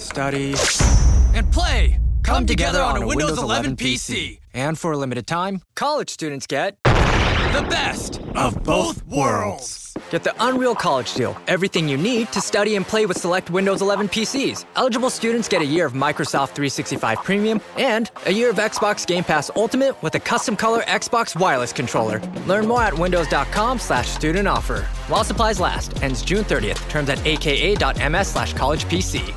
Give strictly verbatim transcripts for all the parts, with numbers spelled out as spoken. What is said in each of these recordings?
study, and play come, come together, together on a Windows eleven P C. And for a limited time, college students get the best of both worlds. Get the Unreal College Deal. Everything you need to study and play with select Windows eleven P Cs. Eligible students get a year of Microsoft three sixty-five Premium and a year of Xbox Game Pass Ultimate with a custom color Xbox wireless controller. Learn more at windows.com slash student offer. While supplies last. Ends June thirtieth. Terms at aka.ms slash college PC.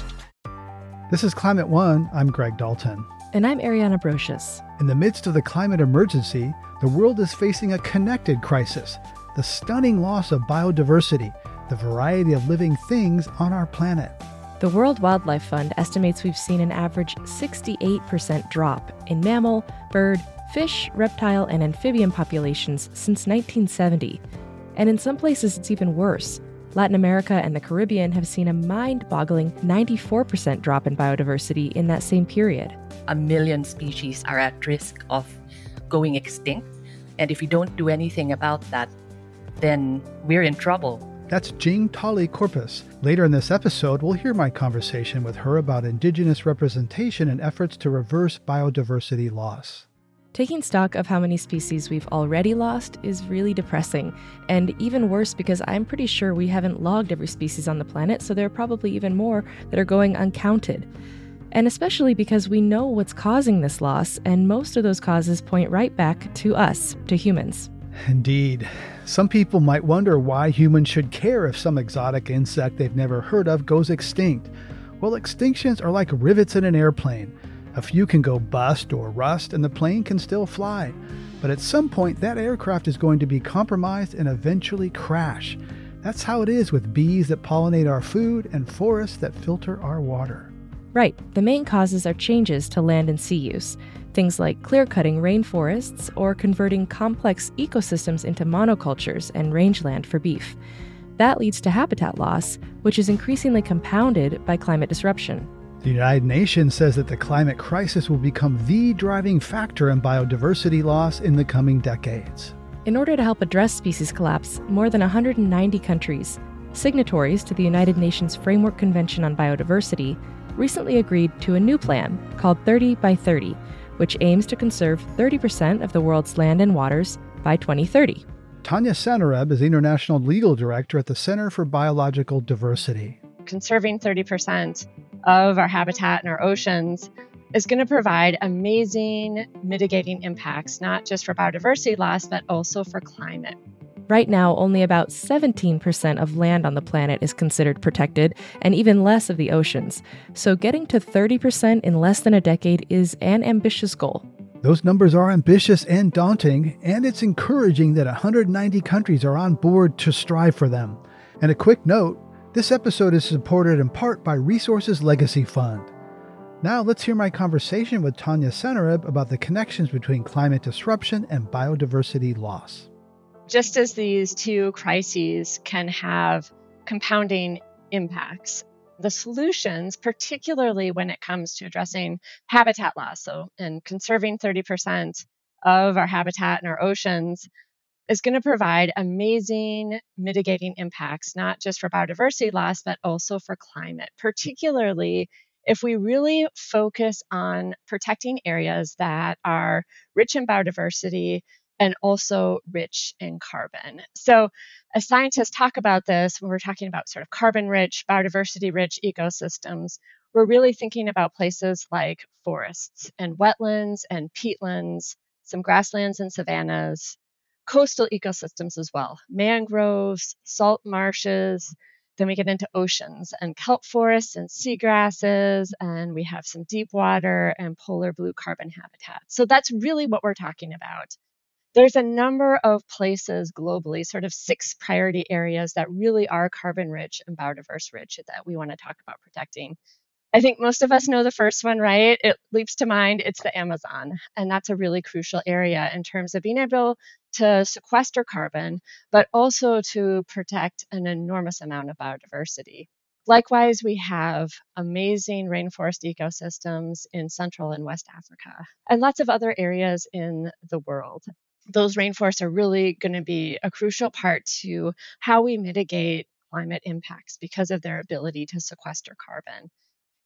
This is Climate One. I'm Greg Dalton. And I'm Ariana Brocious. In the midst of the climate emergency, the world is facing a connected crisis. The stunning loss of biodiversity, the variety of living things on our planet. The World Wildlife Fund estimates we've seen an average sixty-eight percent drop in mammal, bird, fish, reptile, and amphibian populations since nineteen seventy. And in some places it's even worse. Latin America and the Caribbean have seen a mind-boggling ninety-four percent drop in biodiversity in that same period. A million species are at risk of going extinct. And if we don't do anything about that, then we're in trouble. That's Jing Tali Corpus. Later in this episode, we'll hear my conversation with her about Indigenous representation and efforts to reverse biodiversity loss. Taking stock of how many species we've already lost is really depressing, and even worse because I'm pretty sure we haven't logged every species on the planet, so there are probably even more that are going uncounted. And especially because we know what's causing this loss, and most of those causes point right back to us, to humans. Indeed. Some people might wonder why humans should care if some exotic insect they've never heard of goes extinct. Well, extinctions are like rivets in an airplane. A few can go bust or rust and the plane can still fly. But at some point, that aircraft is going to be compromised and eventually crash. That's how it is with bees that pollinate our food and forests that filter our water. Right. The main causes are changes to land and sea use. Things like clear-cutting rainforests or converting complex ecosystems into monocultures and rangeland for beef. That leads to habitat loss, which is increasingly compounded by climate disruption. The United Nations says that the climate crisis will become the driving factor in biodiversity loss in the coming decades. In order to help address species collapse, more than one hundred ninety countries, signatories to the United Nations Framework Convention on Biodiversity, recently agreed to a new plan called thirty by thirty, which aims to conserve thirty percent of the world's land and waters by twenty thirty. Tanya Sanareb is International Legal Director at the Center for Biological Diversity. Conserving thirty percent of our habitat and our oceans is going to provide amazing mitigating impacts, not just for biodiversity loss, but also for climate. Right now, only about seventeen percent of land on the planet is considered protected, and even less of the oceans. So getting to thirty percent in less than a decade is an ambitious goal. Those numbers are ambitious and daunting, and it's encouraging that one hundred ninety countries are on board to strive for them. And a quick note, this episode is supported in part by Resources Legacy Fund. Now let's hear my conversation with Tanya Sanareb about the connections between climate disruption and biodiversity loss. Just as these two crises can have compounding impacts, the solutions, particularly when it comes to addressing habitat loss, so and conserving thirty percent of our habitat and our oceans, is going to provide amazing mitigating impacts, not just for biodiversity loss, but also for climate, particularly if we really focus on protecting areas that are rich in biodiversity and also rich in carbon. So as scientists talk about this, when we're talking about sort of carbon-rich, biodiversity-rich ecosystems, we're really thinking about places like forests and wetlands and peatlands, some grasslands and savannas, coastal ecosystems as well, mangroves, salt marshes. Then we get into oceans and kelp forests and seagrasses, and we have some deep water and polar blue carbon habitat. So that's really what we're talking about. There's a number of places globally, sort of six priority areas that really are carbon rich and biodiverse rich that we want to talk about protecting. I think most of us know the first one, right? It leaps to mind, it's the Amazon. And that's a really crucial area in terms of being able to sequester carbon, but also to protect an enormous amount of biodiversity. Likewise, we have amazing rainforest ecosystems in Central and West Africa, and lots of other areas in the world. Those rainforests are really going to be a crucial part to how we mitigate climate impacts because of their ability to sequester carbon.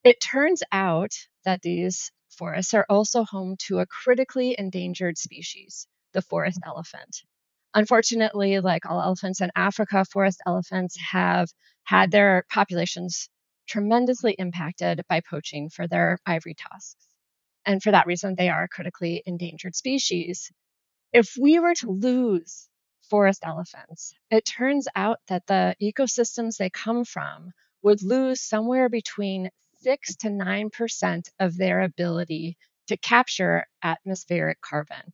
It turns out that these forests are also home to a critically endangered species, the forest elephant. Unfortunately, like all elephants in Africa, forest elephants have had their populations tremendously impacted by poaching for their ivory tusks. And for that reason, they are a critically endangered species. If we were to lose forest elephants, it turns out that the ecosystems they come from would lose somewhere between six to nine percent of their ability to capture atmospheric carbon.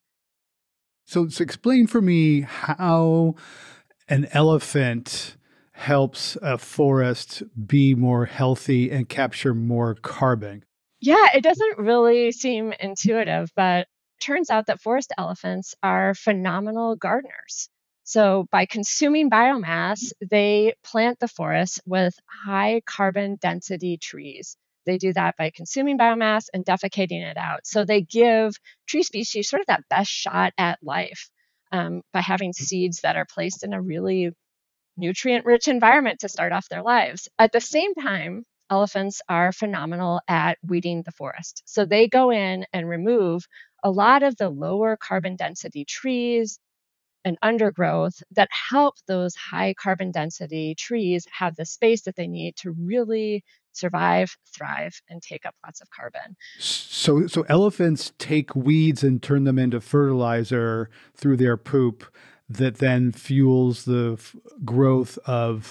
So, so explain for me how an elephant helps a forest be more healthy and capture more carbon. Yeah, it doesn't really seem intuitive, but it turns out that forest elephants are phenomenal gardeners. So, by consuming biomass, they plant the forest with high carbon density trees. They do that by consuming biomass and defecating it out. So, they give tree species sort of that best shot at life um, by having seeds that are placed in a really nutrient rich environment to start off their lives. At the same time, elephants are phenomenal at weeding the forest. So they go in and remove a lot of the lower carbon density trees and undergrowth that help those high carbon density trees have the space that they need to really survive, thrive, and take up lots of carbon. So, so elephants take weeds and turn them into fertilizer through their poop that then fuels the f- growth of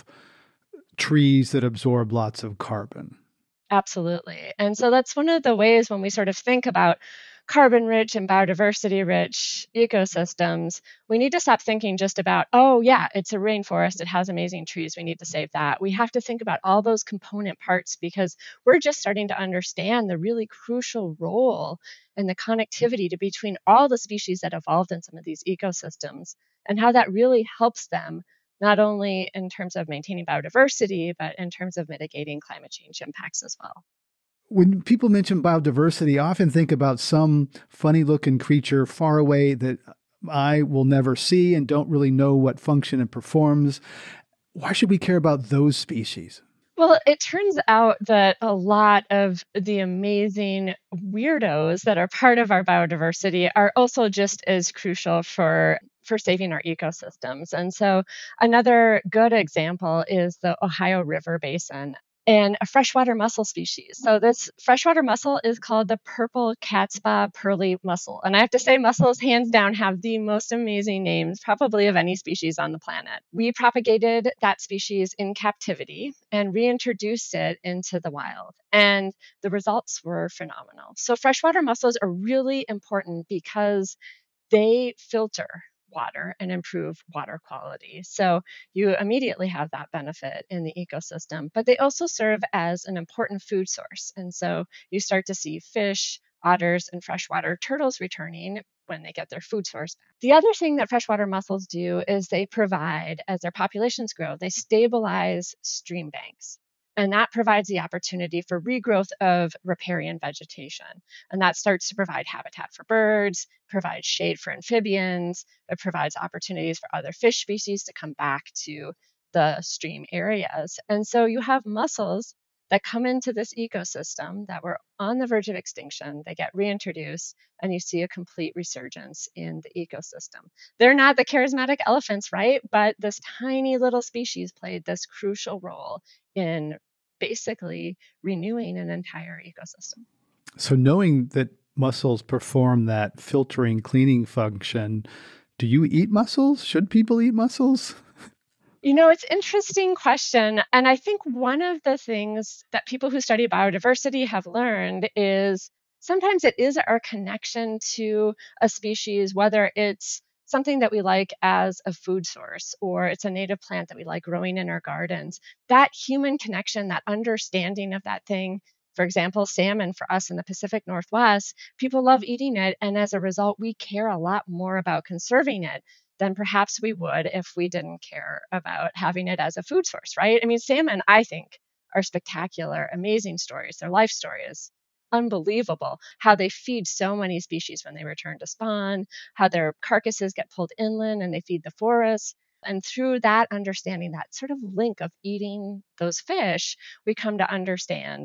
trees that absorb lots of carbon. Absolutely. And so that's one of the ways when we sort of think about carbon rich and biodiversity rich ecosystems, we need to stop thinking just about, oh, yeah, it's a rainforest. It has amazing trees. We need to save that. We have to think about all those component parts because we're just starting to understand the really crucial role and the connectivity to between all the species that evolved in some of these ecosystems and how that really helps them not only in terms of maintaining biodiversity, but in terms of mitigating climate change impacts as well. When people mention biodiversity, I often think about some funny looking creature far away that I will never see and don't really know what function it performs. Why should we care about those species? Well, it turns out that a lot of the amazing weirdos that are part of our biodiversity are also just as crucial for for saving our ecosystems. And so another good example is the Ohio River Basin and a freshwater mussel species. So this freshwater mussel is called the purple catspaw pearly mussel. And I have to say mussels hands down have the most amazing names probably of any species on the planet. We propagated that species in captivity and reintroduced it into the wild. And the results were phenomenal. So freshwater mussels are really important because they filter water and improve water quality. So you immediately have that benefit in the ecosystem, but they also serve as an important food source. And so you start to see fish, otters, and freshwater turtles returning when they get their food source back. The other thing that freshwater mussels do is they provide, as their populations grow, they stabilize stream banks. And that provides the opportunity for regrowth of riparian vegetation. And that starts to provide habitat for birds, provides shade for amphibians, it provides opportunities for other fish species to come back to the stream areas. And so you have mussels that come into this ecosystem that were on the verge of extinction, they get reintroduced, and you see a complete resurgence in the ecosystem. They're not the charismatic elephants, right? But this tiny little species played this crucial role in basically renewing an entire ecosystem. So knowing that mussels perform that filtering cleaning function, do you eat mussels? Should people eat mussels? You know, it's an interesting question. And I think one of the things that people who study biodiversity have learned is sometimes it is our connection to a species, whether it's something that we like as a food source or it's a native plant that we like growing in our gardens. That human connection, that understanding of that thing, for example, salmon for us in the Pacific Northwest, people love eating it. And as a result, we care a lot more about conserving it than perhaps we would if we didn't care about having it as a food source, right? I mean, salmon, I think, are spectacular, amazing stories. Their life story is unbelievable. How they feed so many species when they return to spawn, how their carcasses get pulled inland and they feed the forests. And through that understanding, that sort of link of eating those fish, we come to understand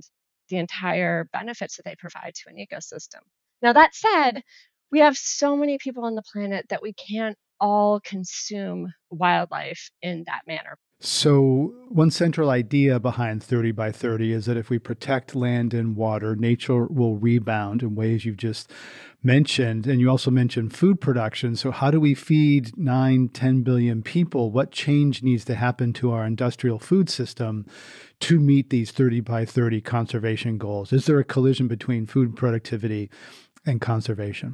the entire benefits that they provide to an ecosystem. Now, that said, we have so many people on the planet that we can't all consume wildlife in that manner. So, one central idea behind thirty by thirty is that if we protect land and water, nature will rebound in ways you've just mentioned. And you also mentioned food production. So, how do we feed nine, ten billion people? What change needs to happen to our industrial food system to meet these thirty by thirty conservation goals? Is there a collision between food productivity and conservation?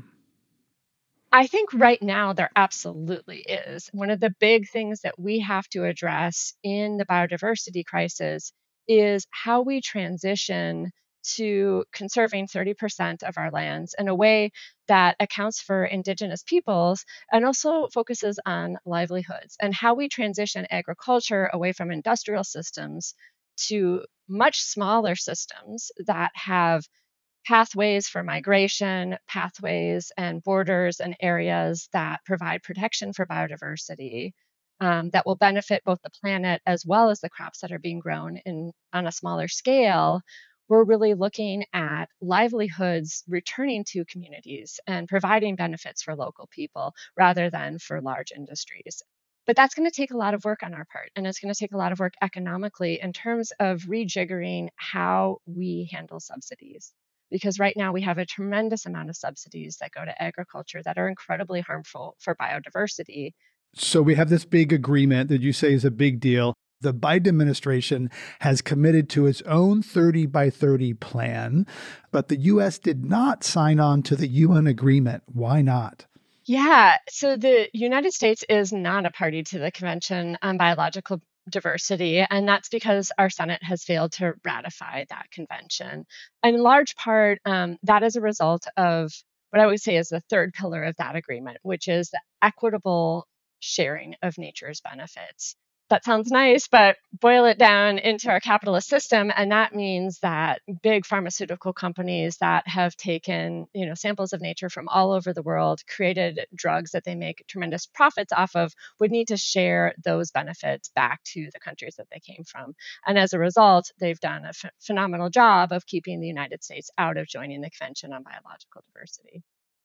I think right now there absolutely is. One of the big things that we have to address in the biodiversity crisis is how we transition to conserving thirty percent of our lands in a way that accounts for indigenous peoples and also focuses on livelihoods, and how we transition agriculture away from industrial systems to much smaller systems that have pathways for migration, pathways and borders and areas that provide protection for biodiversity, um, that will benefit both the planet as well as the crops that are being grown in on a smaller scale. We're really looking at livelihoods returning to communities and providing benefits for local people rather than for large industries. But that's going to take a lot of work on our part, and it's going to take a lot of work economically in terms of rejiggering how we handle subsidies. Because right now we have a tremendous amount of subsidies that go to agriculture that are incredibly harmful for biodiversity. So we have this big agreement that you say is a big deal. The Biden administration has committed to its own thirty by thirty plan, but the U S did not sign on to the U N agreement. Why not? Yeah, so the United States is not a party to the Convention on Biological Diversity, and that's because our Senate has failed to ratify that convention. In large part, um, that is a result of what I would say is the third pillar of that agreement, which is the equitable sharing of nature's benefits. That sounds nice, but boil it down into our capitalist system, and that means that big pharmaceutical companies that have taken, you know, samples of nature from all over the world, created drugs that they make tremendous profits off of, would need to share those benefits back to the countries that they came from. And as a result, they've done a ph- phenomenal job of keeping the United States out of joining the Convention on Biological Diversity.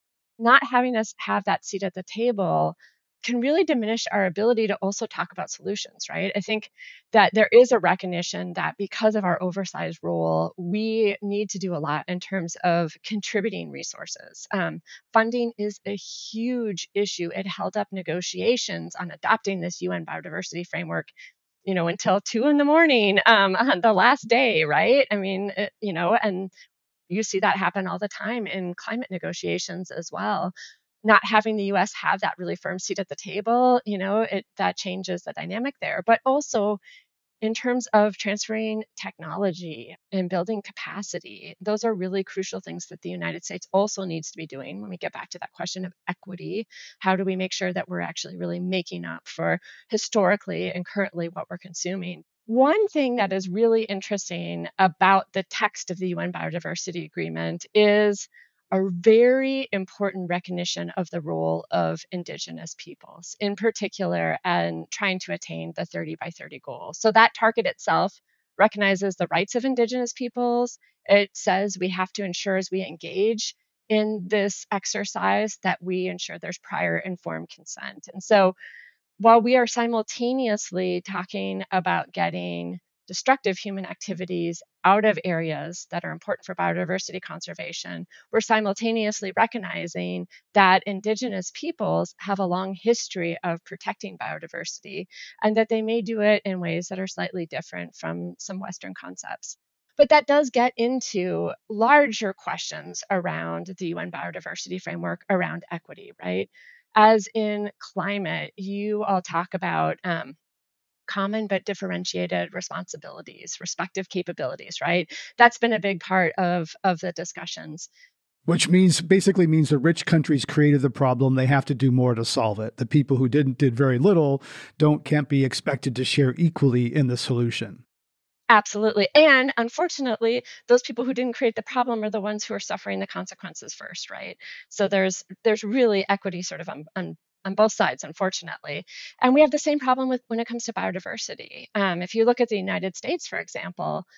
Not having us have that seat at the table can really diminish our ability to also talk about solutions, right? I think that there is a recognition that because of our oversized role, we need to do a lot in terms of contributing resources. Um, funding is a huge issue. It held up negotiations on adopting this U N biodiversity framework, you know, until two in the morning um, on the last day, right? I mean, it, you know, and you see that happen all the time in climate negotiations as well. Not having the U S have that really firm seat at the table, you know, it that changes the dynamic there. But also in terms of transferring technology and building capacity, those are really crucial things that the United States also needs to be doing. When we get back to that question of equity, how do we make sure that we're actually really making up for historically and currently what we're consuming? One thing that is really interesting about the text of the U N Biodiversity Agreement is a very important recognition of the role of Indigenous peoples, in particular, and trying to attain the thirty by thirty goal. So that target itself recognizes the rights of Indigenous peoples. It says we have to ensure as we engage in this exercise that we ensure there's prior informed consent. And so while we are simultaneously talking about getting destructive human activities out of areas that are important for biodiversity conservation, we're simultaneously recognizing that Indigenous peoples have a long history of protecting biodiversity and that they may do it in ways that are slightly different from some Western concepts. But that does get into larger questions around the U N biodiversity framework around equity, right? As in climate, you all talk about um, common but differentiated responsibilities, respective capabilities, right? That's been a big part of, of the discussions. Which means basically means the rich countries created the problem. They have to do more to solve it. The people who didn't did very little don't can't be expected to share equally in the solution. Absolutely. And unfortunately, those people who didn't create the problem are the ones who are suffering the consequences first, right? So there's there's really equity sort of on, on on both sides, unfortunately. And we have the same problem with when it comes to biodiversity. Um, if you look at the United States, for example,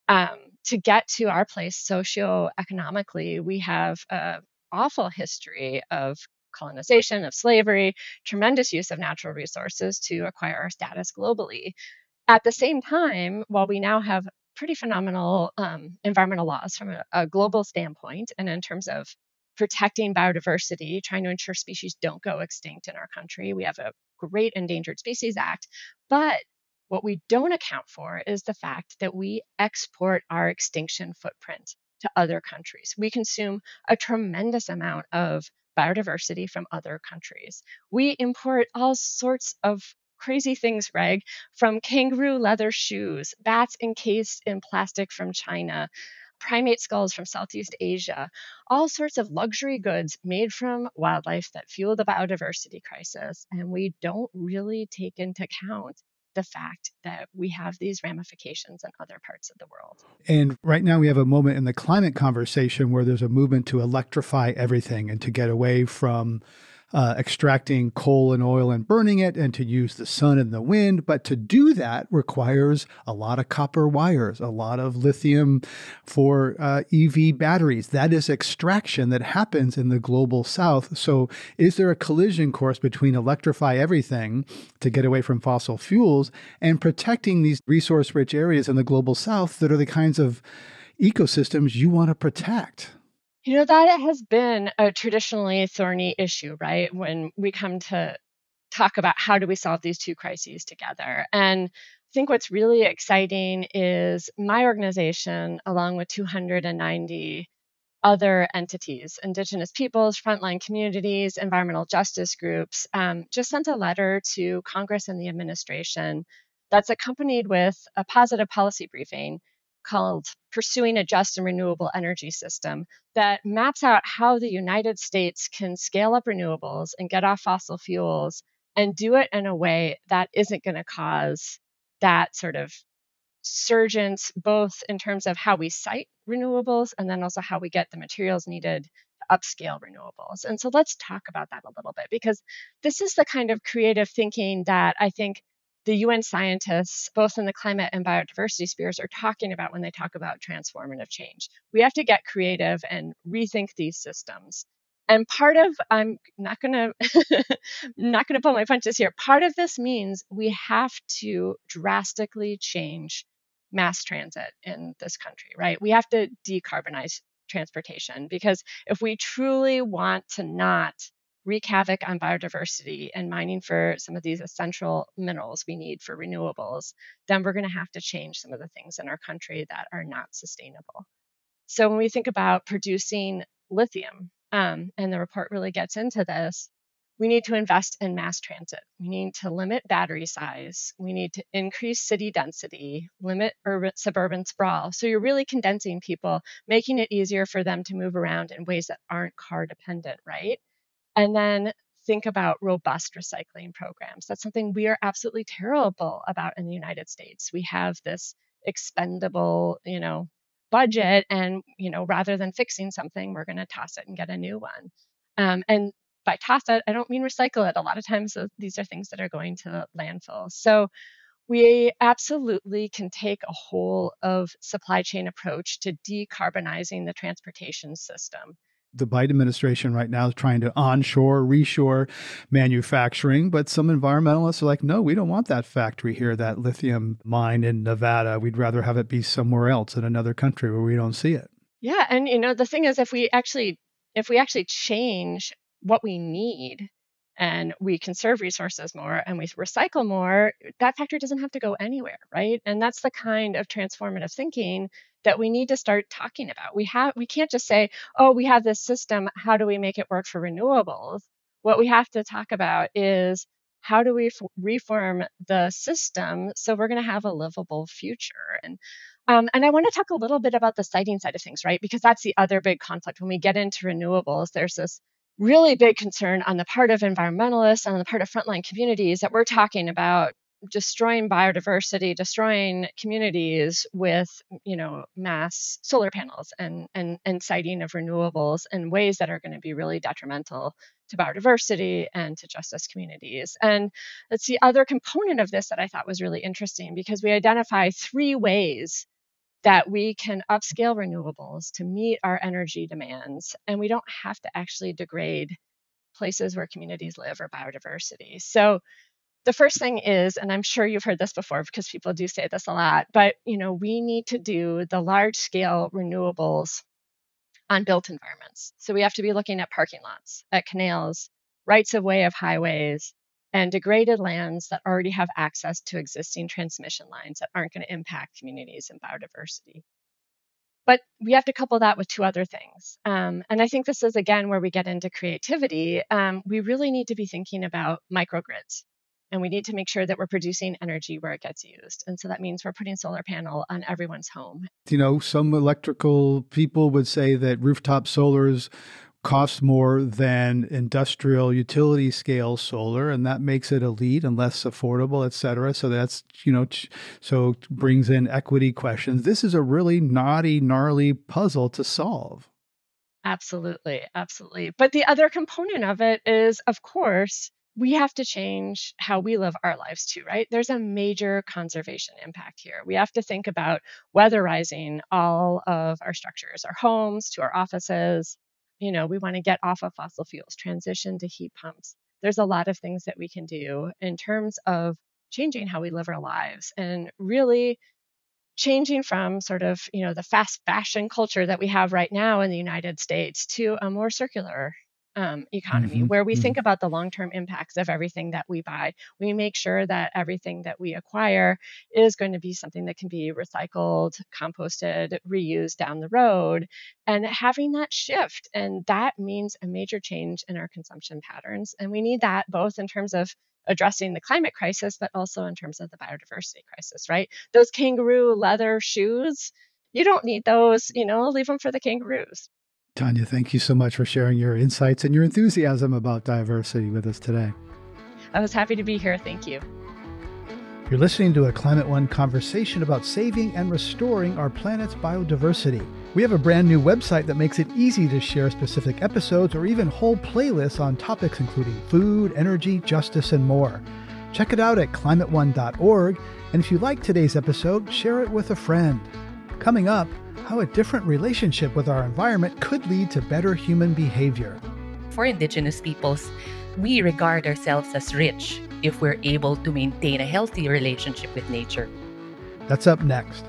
Um, to get to our place socioeconomically, we have an awful history of colonization, of slavery, tremendous use of natural resources to acquire our status globally. At the same time, while we now have pretty phenomenal um, environmental laws from a, a global standpoint, and in terms of protecting biodiversity, trying to ensure species don't go extinct in our country, we have a great Endangered Species Act. But what we don't account for is the fact that we export our extinction footprint to other countries. We consume a tremendous amount of biodiversity from other countries. We import all sorts of crazy things, Greg, from kangaroo leather shoes, bats encased in plastic from China, primate skulls from Southeast Asia, all sorts of luxury goods made from wildlife that fuel the biodiversity crisis. And we don't really take into account the fact that we have these ramifications in other parts of the world. And right now we have a moment in the climate conversation where there's a movement to electrify everything and to get away from uh, extracting coal and oil and burning it, and to use the sun and the wind. But to do that requires a lot of copper wires, a lot of lithium for uh, E V batteries. That is extraction that happens in the global south. So is there a collision course between electrify everything to get away from fossil fuels and protecting these resource-rich areas in the global south that are the kinds of ecosystems you want to protect? You know, that has been a traditionally thorny issue, right? When we come to talk about how do we solve these two crises together. And I think what's really exciting is my organization, along with two hundred ninety other entities, Indigenous peoples, frontline communities, environmental justice groups, um, just sent a letter to Congress and the administration that's accompanied with a positive policy briefing called Pursuing a Just and Renewable Energy System that maps out how the United States can scale up renewables and get off fossil fuels and do it in a way that isn't going to cause that sort of surgence, both in terms of how we site renewables and then also how we get the materials needed to upscale renewables. And so let's talk about that a little bit, because this is the kind of creative thinking that I think the U N scientists, both in the climate and biodiversity spheres, are talking about when they talk about transformative change. We have to get creative and rethink these systems. And part of, I'm not going to not going to pull my punches here. Part of this means we have to drastically change mass transit in this country, right? We have to decarbonize transportation, because if we truly want to not wreak havoc on biodiversity and mining for some of these essential minerals we need for renewables, then we're going to have to change some of the things in our country that are not sustainable. So when we think about producing lithium, um, and the report really gets into this, we need to invest in mass transit. We need to limit battery size. We need to increase city density, limit urban suburban sprawl. So you're really condensing people, making it easier for them to move around in ways that aren't car dependent, right? And then think about robust recycling programs. That's something we are absolutely terrible about in the United States. We have this expendable, you know, budget, and you know, rather than fixing something, we're going to toss it and get a new one. Um, and by toss it, I don't mean recycle it. A lot of times, uh, these are things that are going to landfill. So we absolutely can take a whole of supply chain approach to decarbonizing the transportation system. The Biden administration right now is trying to onshore, reshore manufacturing, but some environmentalists are like, no, we don't want that factory here, that lithium mine in Nevada. We'd rather have it be somewhere else in another country where we don't see it. Yeah, and you know, the thing is, if we actually if we actually change what we need and we conserve resources more and we recycle more, that factory doesn't have to go anywhere, right? And that's the kind of transformative thinking that we need to start talking about. We have we can't just say, oh, we have this system, how do we make it work for renewables? What we have to talk about is, how do we f- reform the system so we're going to have a livable future? And um, and I want to talk a little bit about the siting side of things, right? Because that's the other big conflict. When we get into renewables, there's this really big concern on the part of environmentalists and on the part of frontline communities that we're talking about destroying biodiversity, destroying communities with, you know, mass solar panels and and and siting of renewables in ways that are going to be really detrimental to biodiversity and to justice communities. And that's the other component of this that I thought was really interesting, because we identify three ways that we can upscale renewables to meet our energy demands, and we don't have to actually degrade places where communities live or biodiversity. So the first thing is, and I'm sure you've heard this before because people do say this a lot, but you know, we need to do the large scale renewables on built environments. So we have to be looking at parking lots, at canals, rights of way of highways, and degraded lands that already have access to existing transmission lines that aren't going to impact communities and biodiversity. But we have to couple that with two other things. Um, and I think this is, again, where we get into creativity. Um, we really need to be thinking about microgrids. And we need to make sure that we're producing energy where it gets used. And so that means we're putting solar panel on everyone's home. You know, some electrical people would say that rooftop solars cost more than industrial utility scale solar, and that makes it elite and less affordable, et cetera. So that's, you know, so it brings in equity questions. This is a really knotty, gnarly puzzle to solve. Absolutely, absolutely. But the other component of it is, of course, we have to change how we live our lives too, right? There's a major conservation impact here. We have to think about weatherizing all of our structures, our homes to our offices. You know, we want to get off of fossil fuels, transition to heat pumps. There's a lot of things that we can do in terms of changing how we live our lives and really changing from sort of, you know, the fast fashion culture that we have right now in the United States to a more circular um, economy Mm-hmm. where we Mm-hmm. think about the long-term impacts of everything that we buy. We make sure that everything that we acquire is going to be something that can be recycled, composted, reused down the road, and having that shift. And that means a major change in our consumption patterns. And we need that both in terms of addressing the climate crisis, but also in terms of the biodiversity crisis, right? Those kangaroo leather shoes, you don't need those, you know, leave them for the kangaroos. Tanya, thank you so much for sharing your insights and your enthusiasm about diversity with us today. I was happy to be here. Thank you. You're listening to a Climate One conversation about saving and restoring our planet's biodiversity. We have a brand new website that makes it easy to share specific episodes or even whole playlists on topics including food, energy, justice, and more. Check it out at climate one dot org. And if you like today's episode, share it with a friend. Coming up, how a different relationship with our environment could lead to better human behavior. For Indigenous peoples, we regard ourselves as rich if we're able to maintain a healthy relationship with nature. That's up next.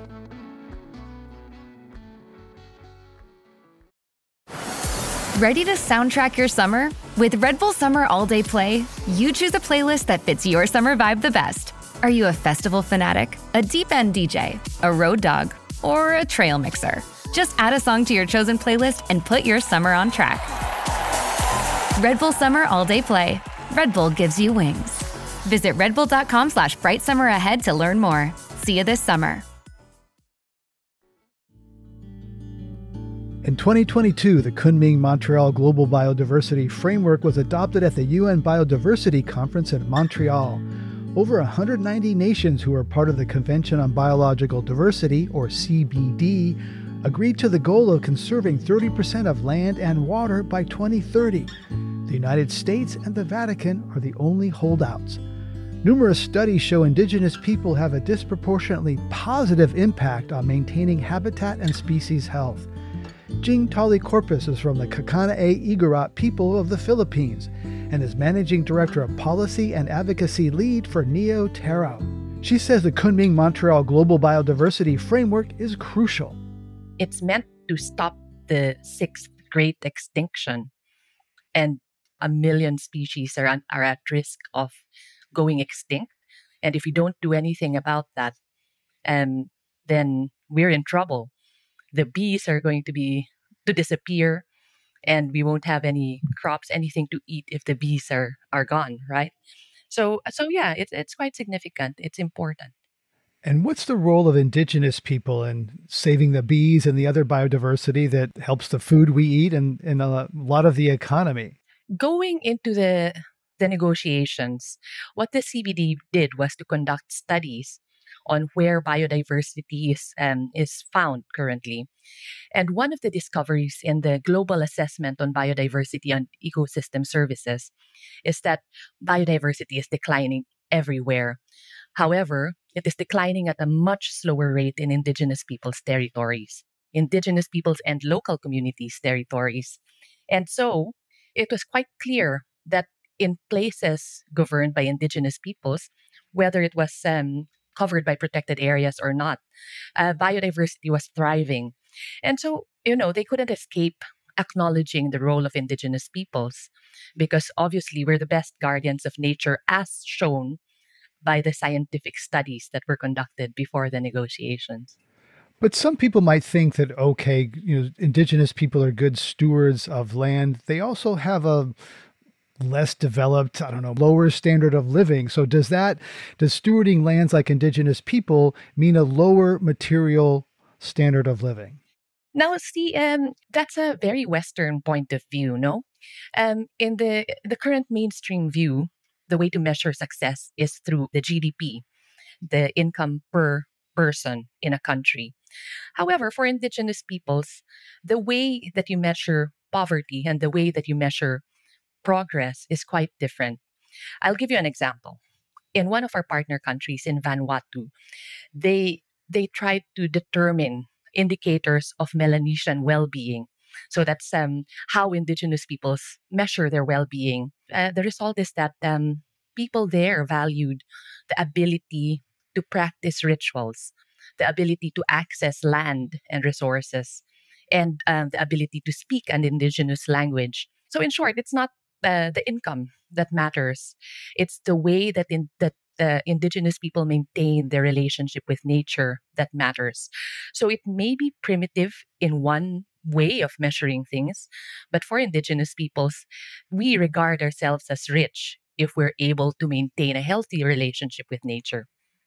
Ready to soundtrack your summer? With Red Bull Summer All Day Play, you choose a playlist that fits your summer vibe the best. Are you a festival fanatic, a deep end D J, a road dog, or a trail mixer? Just add a song to your chosen playlist and put your summer on track. Red Bull Summer All Day Play. Red Bull gives you wings. Visit redbull.com slash bright summer ahead to learn more. See you this summer. In twenty twenty-two, the Kunming-Montreal Global Biodiversity Framework was adopted at the U N Biodiversity Conference in Montreal. Over one hundred ninety nations who are part of the Convention on Biological Diversity, or C B D, agreed to the goal of conserving thirty percent of land and water by twenty thirty. The United States and the Vatican are the only holdouts. Numerous studies show Indigenous people have a disproportionately positive impact on maintaining habitat and species health. Jing Tali-Corpus is from the Kakanae-Igorot people of the Philippines and is Managing Director of Policy and Advocacy Lead for Neo Terra. She says the Kunming-Montreal Global Biodiversity Framework is crucial. It's meant to stop the sixth great extinction, and a million species are, are at risk of going extinct. And if we don't do anything about that, um, then we're in trouble. The bees are going to be to disappear, and we won't have any crops, anything to eat if the bees are, are gone, right? So, so yeah, it's it's quite significant. It's important. And what's the role of Indigenous people in saving the bees and the other biodiversity that helps the food we eat and, and a lot of the economy? Going into the the negotiations, what the C B D did was to conduct studies on where biodiversity is, um, is found currently. And one of the discoveries in the Global Assessment on Biodiversity and Ecosystem Services is that biodiversity is declining everywhere. However, it is declining at a much slower rate in indigenous peoples' territories, indigenous peoples and local communities' territories. And so it was quite clear that in places governed by indigenous peoples, whether it was um, covered by protected areas or not, uh, biodiversity was thriving. And so, you know, they couldn't escape acknowledging the role of indigenous peoples because obviously we're the best guardians of nature as shown by the scientific studies that were conducted before the negotiations. But some people might think that, okay, you know, indigenous people are good stewards of land. They also have a less developed, I don't know, lower standard of living. So does that, does stewarding lands like indigenous people mean a lower material standard of living? Now, see, um, that's a very Western point of view, no? Um, in the the current mainstream view, the way to measure success is through the G D P, the income per person in a country. However, for indigenous peoples, the way that you measure poverty and the way that you measure progress is quite different. I'll give you an example. In one of our partner countries in Vanuatu, they they tried to determine indicators of Melanesian well-being. So that's um, how indigenous peoples measure their well-being. Uh, the result is that um, people there valued the ability to practice rituals, the ability to access land and resources, and um, the ability to speak an indigenous language. So in short, it's not uh, the income that matters. It's the way that in that uh, indigenous people maintain their relationship with nature that matters. So it may be primitive in one way of measuring things, but for indigenous peoples, we regard ourselves as rich if we're able to maintain a healthy relationship with nature.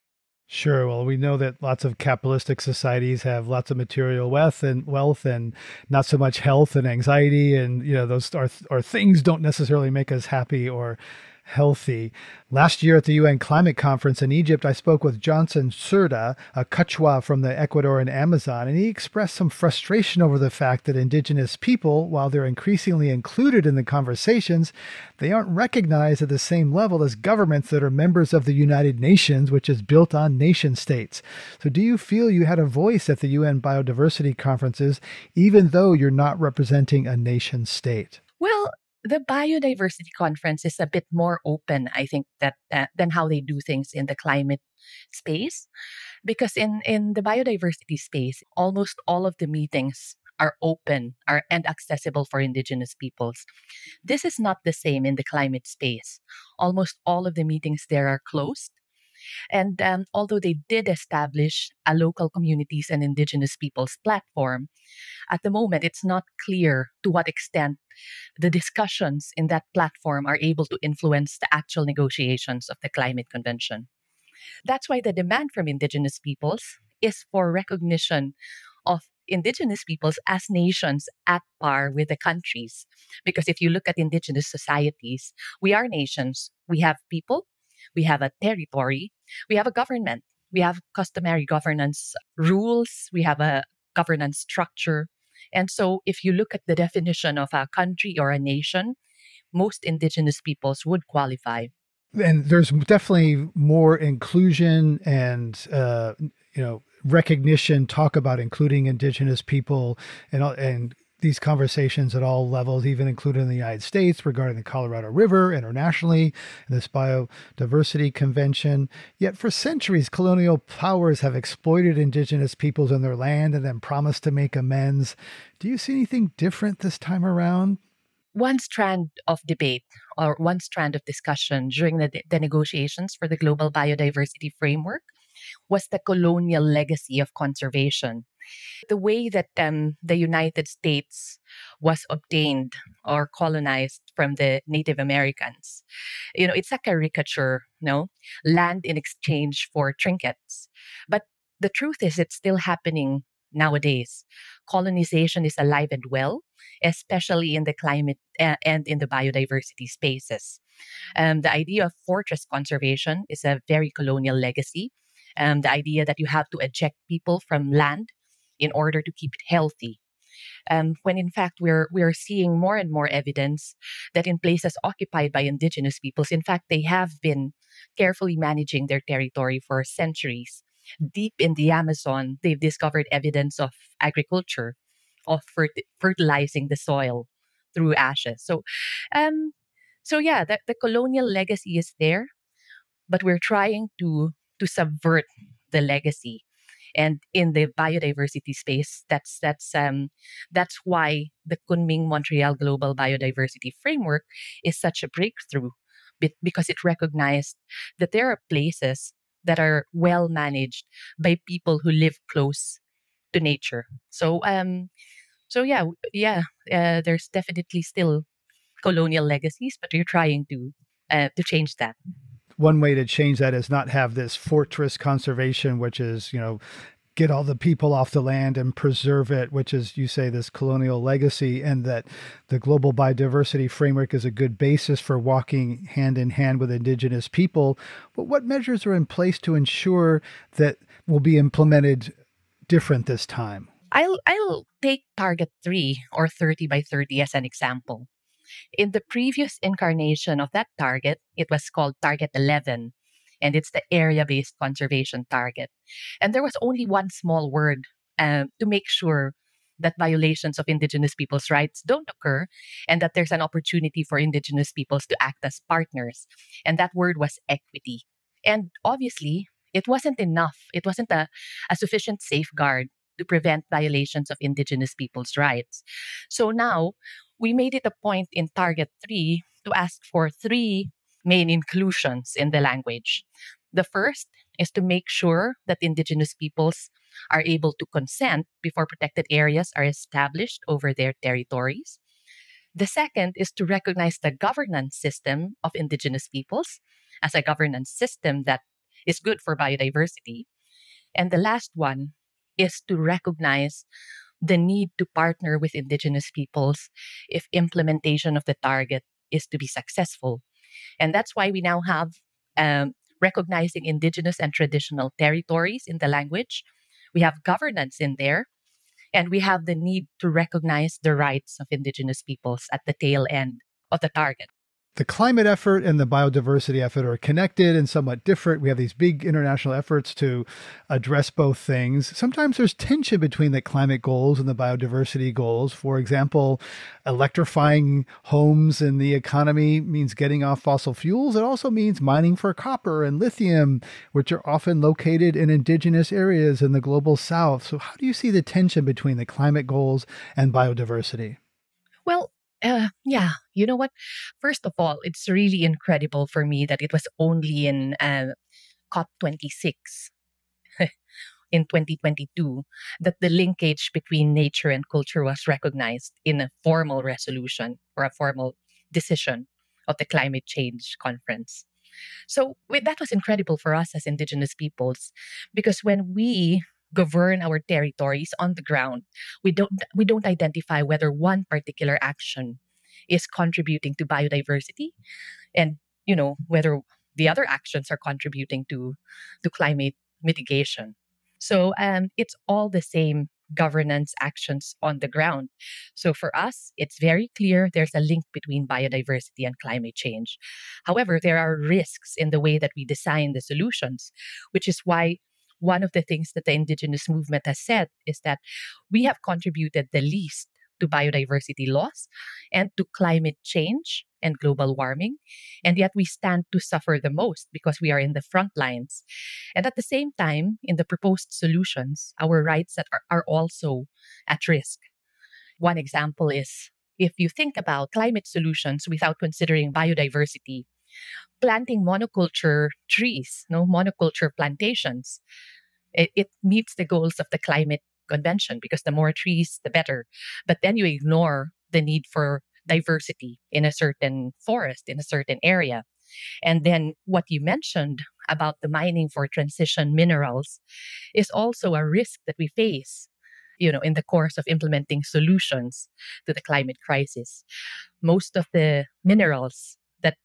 Sure. Well, we know that lots of capitalistic societies have lots of material wealth and wealth and not so much health and anxiety. And, you know, those are, are things don't necessarily make us happy or healthy. Last year at the U N Climate Conference in Egypt, I spoke with Johnson Serda, a Quechua from the Ecuadorian Amazon, and he expressed some frustration over the fact that indigenous people, while they're increasingly included in the conversations, they aren't recognized at the same level as governments that are members of the United Nations, which is built on nation states. So do you feel you had a voice at the U N Biodiversity Conferences, even though you're not representing a nation state? Well, the biodiversity conference is a bit more open, I think, that uh, than how they do things in the climate space, because in in the biodiversity space, almost all of the meetings are open are and accessible for indigenous peoples. This is not the same in the climate space. Almost all of the meetings there are closed. And um, although they did establish a local communities and indigenous peoples platform, at the moment it's not clear to what extent the discussions in that platform are able to influence the actual negotiations of the climate convention. That's why the demand from indigenous peoples is for recognition of indigenous peoples as nations at par with the countries. Because if you look at indigenous societies, we are nations. We have people, we have a territory, we have a government, we have customary governance rules, we have a governance structure. And so if you look at the definition of a country or a nation, most indigenous peoples would qualify. And there's definitely more inclusion and, uh, you know, recognition, talk about including indigenous people and, and these conversations at all levels, even included in the United States regarding the Colorado River internationally and this biodiversity convention. Yet for centuries, colonial powers have exploited indigenous peoples and their land and then promised to make amends. Do you see anything different this time around? One strand of debate or one strand of discussion during the, the negotiations for the Global Biodiversity Framework was the colonial legacy of conservation. The way that um, the United States was obtained or colonized from the Native Americans. You know, it's a caricature, no? Land in exchange for trinkets. But the truth is, it's still happening nowadays. Colonization is alive and well, especially in the climate uh, and in the biodiversity spaces. Um, the idea of fortress conservation is a very colonial legacy. Um, the idea that you have to eject people from land in order to keep it healthy. Um, when in fact we're we're seeing more and more evidence that in places occupied by indigenous peoples, in fact, they have been carefully managing their territory for centuries. Deep in the Amazon, they've discovered evidence of agriculture, of ferti- fertilizing the soil through ashes. So, um, so yeah, the, the colonial legacy is there, but we're trying to to subvert the legacy. And in the biodiversity space, that's that's um, that's why the Kunming Montreal Global Biodiversity Framework is such a breakthrough, be- because it recognized that there are places that are well managed by people who live close to nature. So um, so yeah, w- yeah, uh, there's definitely still colonial legacies, but we're trying to uh, to change that. One way to change that is not have this fortress conservation, which is, you know, get all the people off the land and preserve it, which is, you say, this colonial legacy, and that the global biodiversity framework is a good basis for walking hand in hand with indigenous people. But what measures are in place to ensure that will be implemented different this time? I'll I'll take target three or thirty by thirty as an example. In the previous incarnation of that target, it was called Target eleven, and it's the area based conservation target. And there was only one small word um, to make sure that violations of Indigenous peoples' rights don't occur and that there's an opportunity for Indigenous peoples to act as partners. And that word was equity. And obviously, it wasn't enough, it wasn't a, a sufficient safeguard to prevent violations of Indigenous peoples' rights. So now, we made it a point in Target three to ask for three main inclusions in the language. The first is to make sure that Indigenous peoples are able to consent before protected areas are established over their territories. The second is to recognize the governance system of Indigenous peoples as a governance system that is good for biodiversity. And the last one is to recognize the need to partner with Indigenous peoples if implementation of the target is to be successful. And that's why we now have um, recognizing Indigenous and traditional territories in the language. We have governance in there, and we have the need to recognize the rights of Indigenous peoples at the tail end of the target. The climate effort and the biodiversity effort are connected and somewhat different. We have these big international efforts to address both things. Sometimes there's tension between the climate goals and the biodiversity goals. For example, electrifying homes and the economy means getting off fossil fuels. It also means mining for copper and lithium, which are often located in indigenous areas in the global south. So how do you see the tension between the climate goals and biodiversity? Well, uh, yeah, you know what? First of all, it's really incredible for me that it was only in uh, COP twenty-six in twenty twenty-two that the linkage between nature and culture was recognized in a formal resolution or a formal decision of the climate change conference. So wait, that was incredible for us as Indigenous peoples, because when we govern our territories on the ground, we don't we don't identify whether one particular action is contributing to biodiversity, and you know whether the other actions are contributing to to climate mitigation. So um, it's all the same governance actions on the ground. So for us, it's very clear there's a link between biodiversity and climate change. However, there are risks in the way that we design the solutions, which is why one of the things that the Indigenous movement has said is that we have contributed the least to biodiversity loss and to climate change and global warming. And yet we stand to suffer the most because we are in the front lines. And at the same time, in the proposed solutions, our rights that are, are also at risk. One example is if you think about climate solutions without considering biodiversity, planting monoculture trees, no monoculture plantations, it, it meets the goals of the climate convention because the more trees, the better. But then you ignore the need for diversity in a certain forest, in a certain area. And then what you mentioned about the mining for transition minerals is also a risk that we face, you know, in the course of implementing solutions to the climate crisis. Most of the minerals that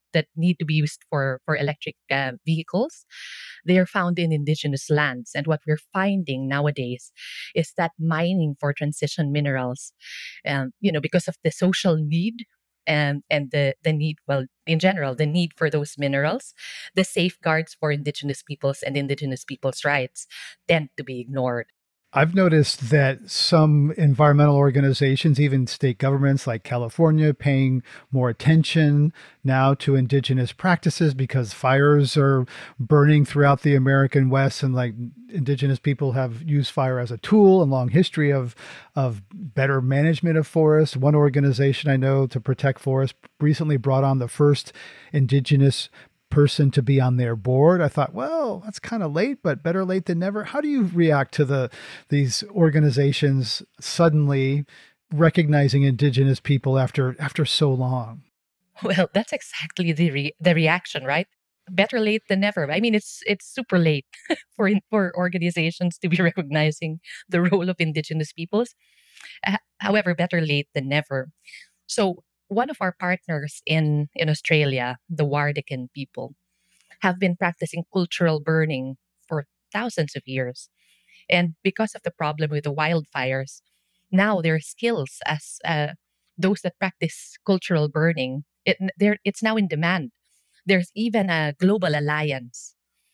that need to be used for, for electric uh, vehicles, they are found in indigenous lands. And what we're finding nowadays is that mining for transition minerals, um, you know, because of the social need and, and the, the need, well, in general, the need for those minerals, the safeguards for indigenous peoples and indigenous peoples' rights tend to be ignored. I've noticed that some environmental organizations, even state governments like California, paying more attention now to indigenous practices because fires are burning throughout the American West, and like indigenous people have used fire as a tool and long history of of better management of forests. One organization I know to protect forests recently brought on the first indigenous person to be on their board. I thought, well, that's kind of late, but better late than never. How do you react to the these organizations suddenly recognizing indigenous people after after so long? Well, that's exactly the re- the reaction, right? Better late than never. I mean, it's it's super late for for organizations to be recognizing the role of indigenous peoples. Uh, however, better late than never. So one of our partners in, in Australia, the Wardekin people, have been practicing cultural burning for thousands of years. And because of the problem with the wildfires, now their skills as uh, those that practice cultural burning, it, they're- it's now in demand. There's even a global alliance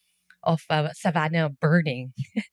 of uh, savanna burning,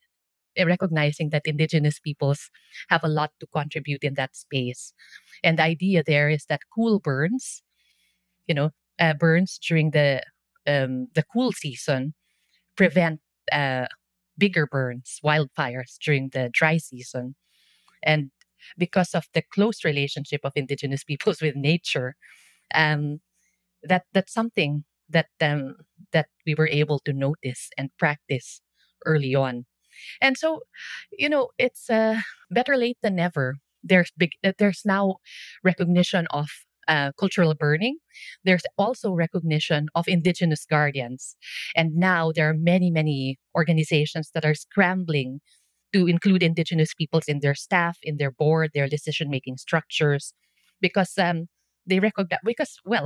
recognizing that indigenous peoples have a lot to contribute in that space. And the idea there is that cool burns, you know, uh, burns during the um, the cool season prevent uh, bigger burns, wildfires during the dry season. And because of the close relationship of indigenous peoples with nature, um, that that's something that um, that we were able to notice and practice early on. And so, you know, it's uh, better late than never. There's big. uh, There's now recognition of uh, cultural burning. There's also recognition of indigenous guardians, and now there are many, many organizations that are scrambling to include indigenous peoples in their staff, in their board, their decision-making structures, because um, they recognize. Because well,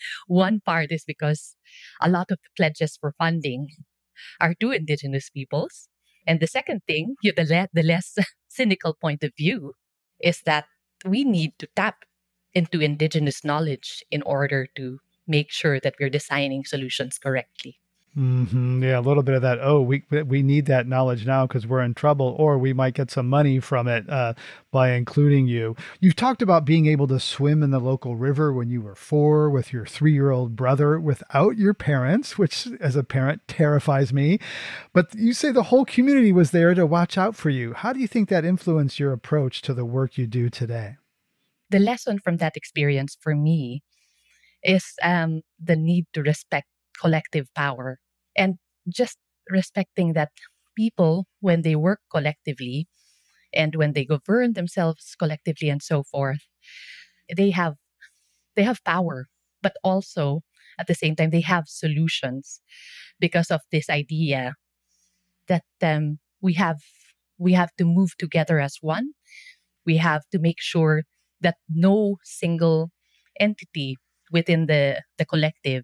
one part is because a lot of the pledges for funding are to indigenous peoples. And the second thing, you- the, le- the less cynical point of view, is that we need to tap into indigenous knowledge in order to make sure that we're designing solutions correctly. Hmm. Yeah, a little bit of that. Oh, we we need that knowledge now because we're in trouble, or we might get some money from it uh, by including you. You've talked about being able to swim in the local river when you were four with your three-year-old brother without your parents, which as a parent terrifies me. But you say the whole community was there to watch out for you. How do you think that influenced your approach to the work you do today? The lesson from that experience for me is um, the need to respect collective power, and just respecting that people, when they work collectively and when they govern themselves collectively and so forth, they have they have power, but also at the same time they have solutions because of this idea that um, we have we have to move together as one. We have to make sure that no single entity within the, the collective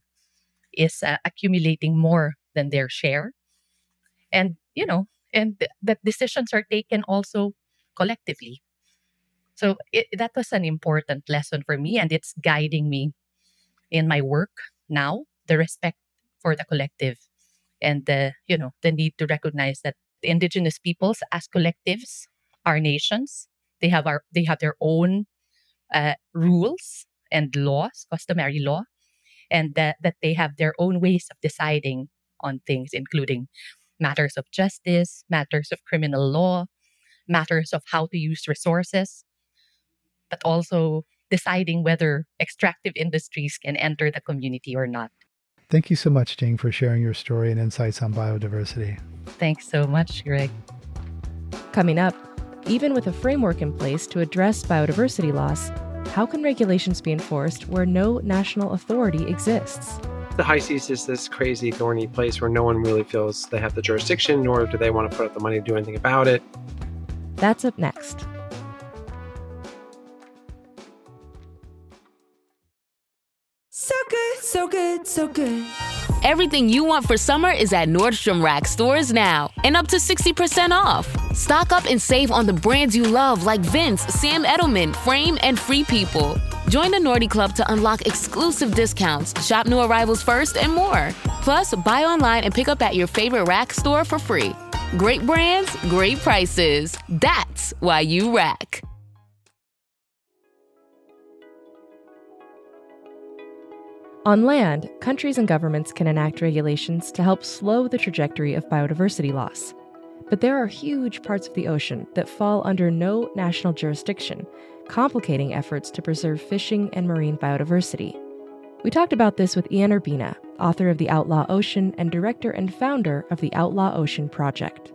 is uh, accumulating more than their share. And, you know, and th- that decisions are taken also collectively. So it, that was an important lesson for me, and it's guiding me in my work now, the respect for the collective and the, you know, the need to recognize that the indigenous peoples as collectives are nations. They have our they have their own uh, rules and laws, customary law, and that, that they have their own ways of deciding on things, including matters of justice, matters of criminal law, matters of how to use resources, but also deciding whether extractive industries can enter the community or not. Thank you so much, Jing, for sharing your story and insights on biodiversity. Thanks so much, Greg. Coming up, even with a framework in place to address biodiversity loss, how can regulations be enforced where no national authority exists? The high seas is this crazy, thorny place where no one really feels they have the jurisdiction, nor do they want to put up the money to do anything about it. That's up next. So good, So good, so good. Everything you want for summer is at Nordstrom Rack stores now, and up to sixty percent off. Stock up and save on the brands you love like Vince, Sam Edelman, Frame, and Free People. Join the Nordy Club to unlock exclusive discounts, shop new arrivals first, and more. Plus, buy online and pick up at your favorite Rack store for free. Great brands, great prices. That's why you Rack. On land, countries and governments can enact regulations to help slow the trajectory of biodiversity loss. But there are huge parts of the ocean that fall under no national jurisdiction, complicating efforts to preserve fishing and marine biodiversity. We talked about this with Ian Urbina, author of The Outlaw Ocean and director and founder of the Outlaw Ocean Project.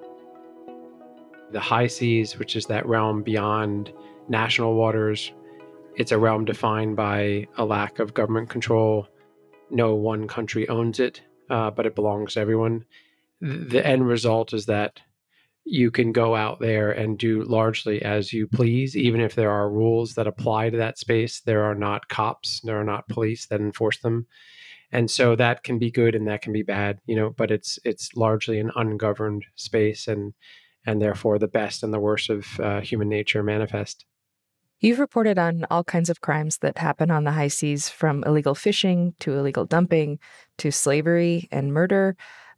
The high seas, which is that realm beyond national waters, it's a realm defined by a lack of government control. No one country owns it, uh, but it belongs to everyone. The end result is that you can go out there and do largely as you please, even if there are rules that apply to that space. There are not cops, there are not police that enforce them. And so that can be good and that can be bad, you know, but it's it's largely an ungoverned space, and and therefore the best and the worst of uh, human nature manifest. You've reported on all kinds of crimes that happen on the high seas, from illegal fishing to illegal dumping to slavery and murder.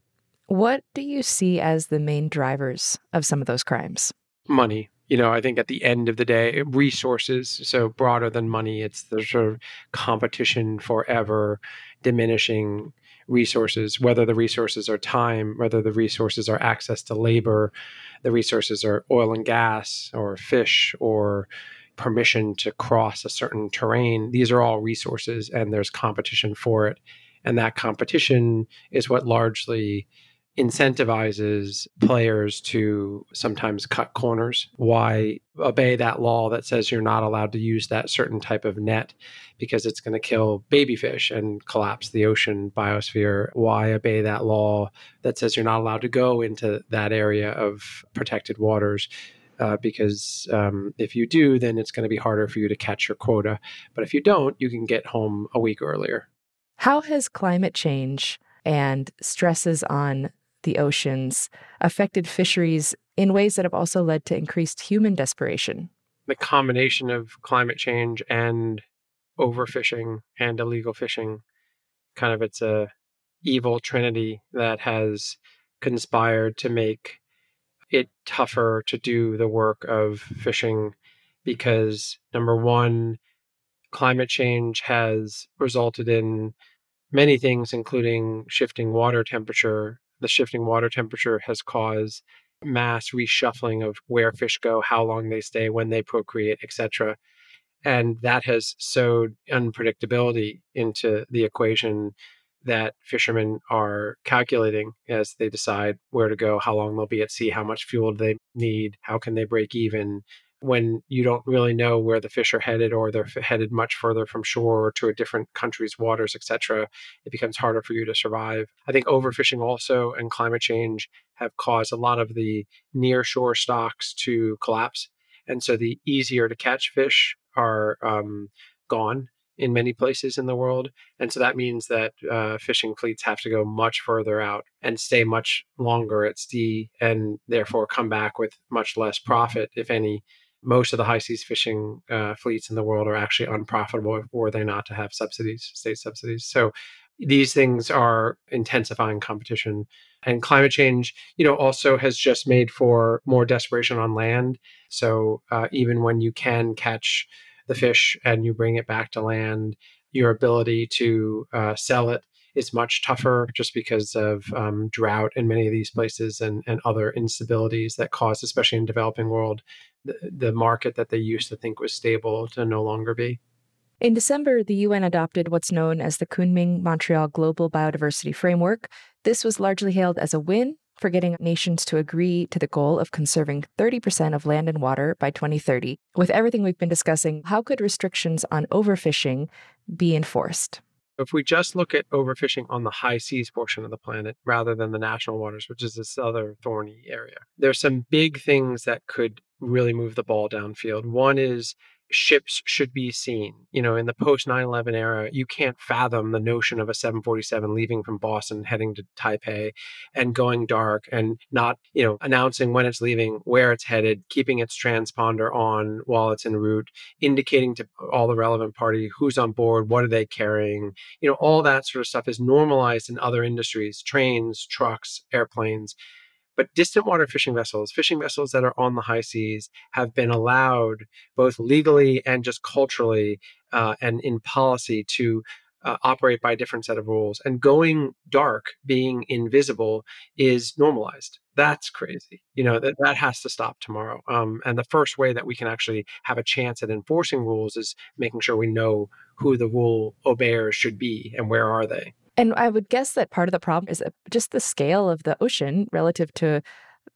What do you see as the main drivers of some of those crimes? Money. You know, I think at the end of the day, resources, so broader than money, it's the sort of competition for ever diminishing resources, whether the resources are time, whether the resources are access to labor, the resources are oil and gas or fish or permission to cross a certain terrain. These are all resources, and there's competition for it. And that competition is what largely incentivizes players to sometimes cut corners. Why obey that law that says you're not allowed to use that certain type of net because it's going to kill baby fish and collapse the ocean biosphere? Why obey that law that says you're not allowed to go into that area of protected waters? Uh, because um, if you do, then it's going to be harder for you to catch your quota. But if you don't, you can get home a week earlier. How has climate change and stresses on the oceans affected fisheries in ways that have also led to increased human desperation? The combination of climate change and overfishing and illegal fishing, kind of it's a evil trinity that has conspired to make it tougher to do the work of fishing because, number one, climate change has resulted in many things, including shifting water temperature. The shifting water temperature has caused mass reshuffling of where fish go, how long they stay, when they procreate, et cetera. And that has sowed unpredictability into the equation that fishermen are calculating as they decide where to go, how long they'll be at sea, how much fuel do they need, how can they break even. When you don't really know where the fish are headed, or they're headed much further from shore or to a different country's waters, et cetera, it becomes harder for you to survive. I think overfishing also and climate change have caused a lot of the near shore stocks to collapse. And so the easier to catch fish are um, gone in many places in the world. And so that means that uh, fishing fleets have to go much further out and stay much longer at sea, and therefore come back with much less profit, if any. Most of the high seas fishing uh, fleets in the world are actually unprofitable were they not to have subsidies, state subsidies. So these things are intensifying competition. And climate change, you know, also has just made for more desperation on land. So uh, even when you can catch the fish and you bring it back to land, your ability to uh, sell it is much tougher just because of um, drought in many of these places and, and other instabilities that cause, especially in the developing world, the, the market that they used to think was stable to no longer be. In December, the U N adopted what's known as the Kunming-Montreal Global Biodiversity Framework. This was largely hailed as a win for getting nations to agree to the goal of conserving thirty percent of land and water by twenty thirty. With everything we've been discussing, how could restrictions on overfishing be enforced? If we just look at overfishing on the high seas portion of the planet rather than the national waters, which is this other thorny area, there's some big things that could really move the ball downfield. One is ships should be seen. You know, in the post nine eleven era, you can't fathom the notion of a seven forty-seven leaving from Boston, heading to Taipei and going dark and not, you know, announcing when it's leaving, where it's headed, keeping its transponder on while it's en route, indicating to all the relevant party who's on board, what are they carrying. You know, all that sort of stuff is normalized in other industries, trains, trucks, airplanes. But distant water fishing vessels, fishing vessels that are on the high seas, have been allowed both legally and just culturally uh, and in policy to uh, operate by a different set of rules. And going dark, being invisible, is normalized. That's crazy. You know, that, that has to stop tomorrow. Um, and the first way that we can actually have a chance at enforcing rules is making sure we know who the rule obeyers should be and where are they. And I would guess that part of the problem is just the scale of the ocean relative to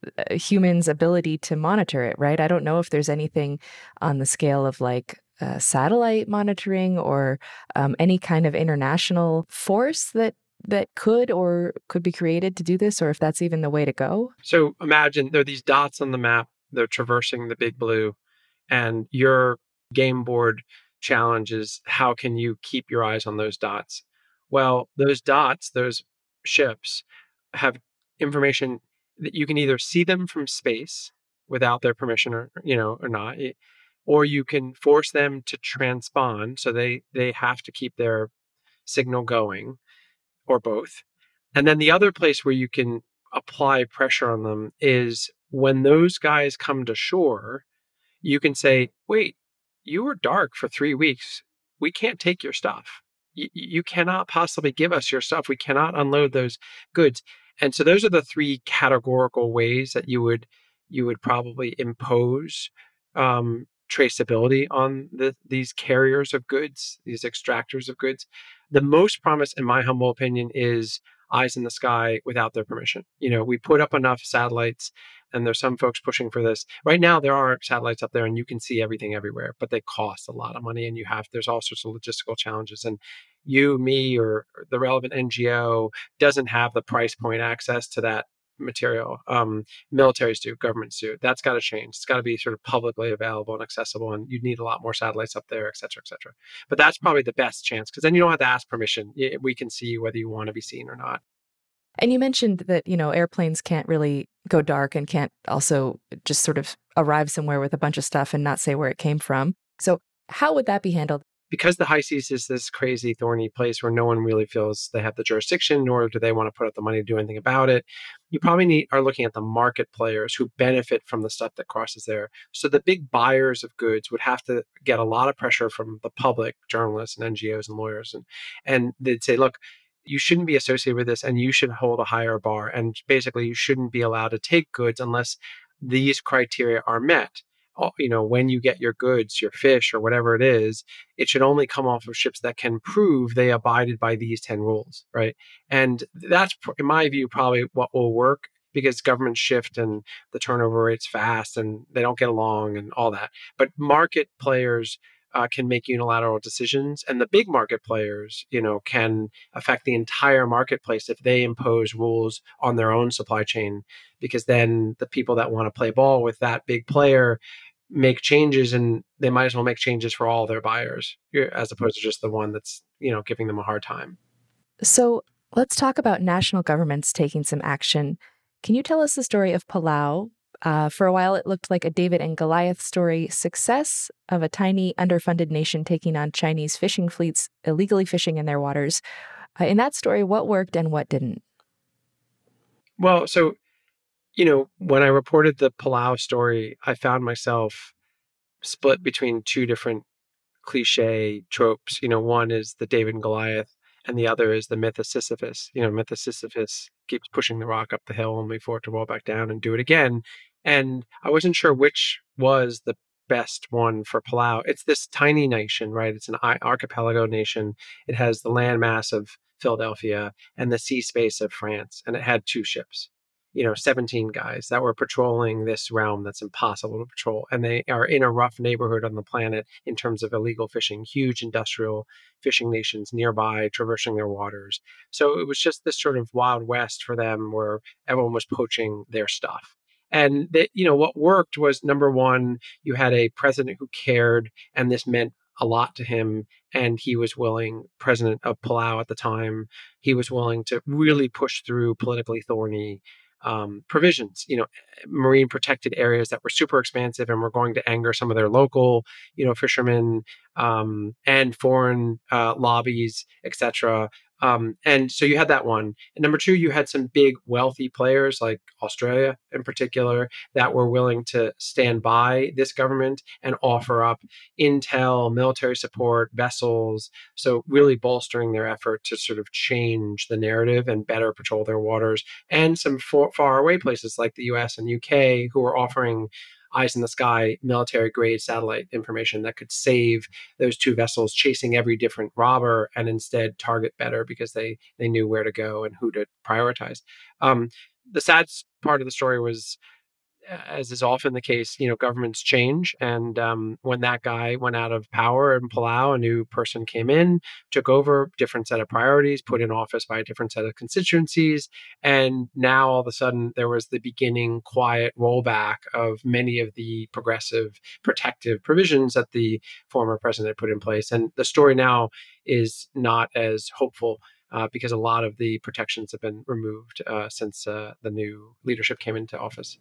humans' ability to monitor it, right? I don't know if there's anything on the scale of like uh, satellite monitoring or um, any kind of international force that that could or could be created to do this, or if that's even the way to go. So imagine there are these dots on the map. They're traversing the big blue, and your game board challenge is how can you keep your eyes on those dots? Well, those dots, those ships, have information that you can either see them from space without their permission or, you know, or not, or you can force them to transpond. So they, they have to keep their signal going, or both. And then the other place where you can apply pressure on them is when those guys come to shore, you can say, wait, you were dark for three weeks. We can't take your stuff. You cannot possibly give us your stuff. We cannot unload those goods. And so those are the three categorical ways that you would you would probably impose um, traceability on the, these carriers of goods, these extractors of goods. The most promise, in my humble opinion, is eyes in the sky without their permission. You know, we put up enough satellites, and there's some folks pushing for this. Right now, there are satellites up there and you can see everything everywhere, but they cost a lot of money and you have, there's all sorts of logistical challenges. And you, me, or the relevant N G O doesn't have the price point access to that material. Um, militaries do, governments do. That's got to change. It's got to be sort of publicly available and accessible, and you need a lot more satellites up there, et cetera, et cetera. But that's probably the best chance, because then you don't have to ask permission. We can see whether you want to be seen or not. And you mentioned that, you know, airplanes can't really go dark and can't also just sort of arrive somewhere with a bunch of stuff and not say where it came from. So how would that be handled? Because the high seas is this crazy, thorny place where no one really feels they have the jurisdiction, nor do they want to put up the money to do anything about it, you probably need, are looking at the market players who benefit from the stuff that crosses there. So the big buyers of goods would have to get a lot of pressure from the public, journalists and N G Os and lawyers. And, and they'd say, look, you shouldn't be associated with this, and you should hold a higher bar. And basically, you shouldn't be allowed to take goods unless these criteria are met. You know, when you get your goods, your fish, or whatever it is, it should only come off of ships that can prove they abided by these ten rules, right? And that's, in my view, probably what will work, because governments shift and the turnover rate's fast and they don't get along and all that. But market players uh, can make unilateral decisions, and the big market players, you know, can affect the entire marketplace if they impose rules on their own supply chain, because then the people that want to play ball with that big player make changes, and they might as well make changes for all their buyers, as opposed to just the one that's, you know, giving them a hard time. So let's talk about national governments taking some action. Can you tell us the story of Palau? Uh, for a while, it looked like a David and Goliath story, success of a tiny, underfunded nation taking on Chinese fishing fleets, illegally fishing in their waters. Uh, in that story, what worked and what didn't? Well, so, you know, when I reported the Palau story, I found myself split between two different cliche tropes. You know, one is the David and Goliath, and the other is the myth of Sisyphus. You know, myth of Sisyphus keeps pushing the rock up the hill only for it to roll back down and do it again. And I wasn't sure which was the best one for Palau. It's this tiny nation, right? It's an archipelago nation. It has the landmass of Philadelphia and the sea space of France, and it had two ships. You know, seventeen guys that were patrolling this realm that's impossible to patrol. And they are in a rough neighborhood on the planet in terms of illegal fishing, huge industrial fishing nations nearby, traversing their waters. So it was just this sort of Wild West for them where everyone was poaching their stuff. And they, you know, what worked was, number one, you had a president who cared, and this meant a lot to him. And he was willing, president of Palau at the time, he was willing to really push through politically thorny um, provisions, you know, marine protected areas that were super expansive and were going to anger some of their local, you know, fishermen um, and foreign uh, lobbies, et cetera. Um, and so you had that one. And number two, you had some big wealthy players like Australia in particular that were willing to stand by this government and offer up intel, military support, vessels. So really bolstering their effort to sort of change the narrative and better patrol their waters. And some far, far away places like the U S and U K who were offering eyes in the sky military grade satellite information that could save those two vessels chasing every different robber and instead target better because they they knew where to go and who to prioritize. Um, the sad part of the story was, as is often the case, you know, governments change. And um, when that guy went out of power in Palau, a new person came in, took over, different set of priorities, put in office by a different set of constituencies. And now all of a sudden there was the beginning quiet rollback of many of the progressive protective provisions that the former president put in place. And the story now is not as hopeful uh, because a lot of the protections have been removed uh, since uh, the new leadership came into office.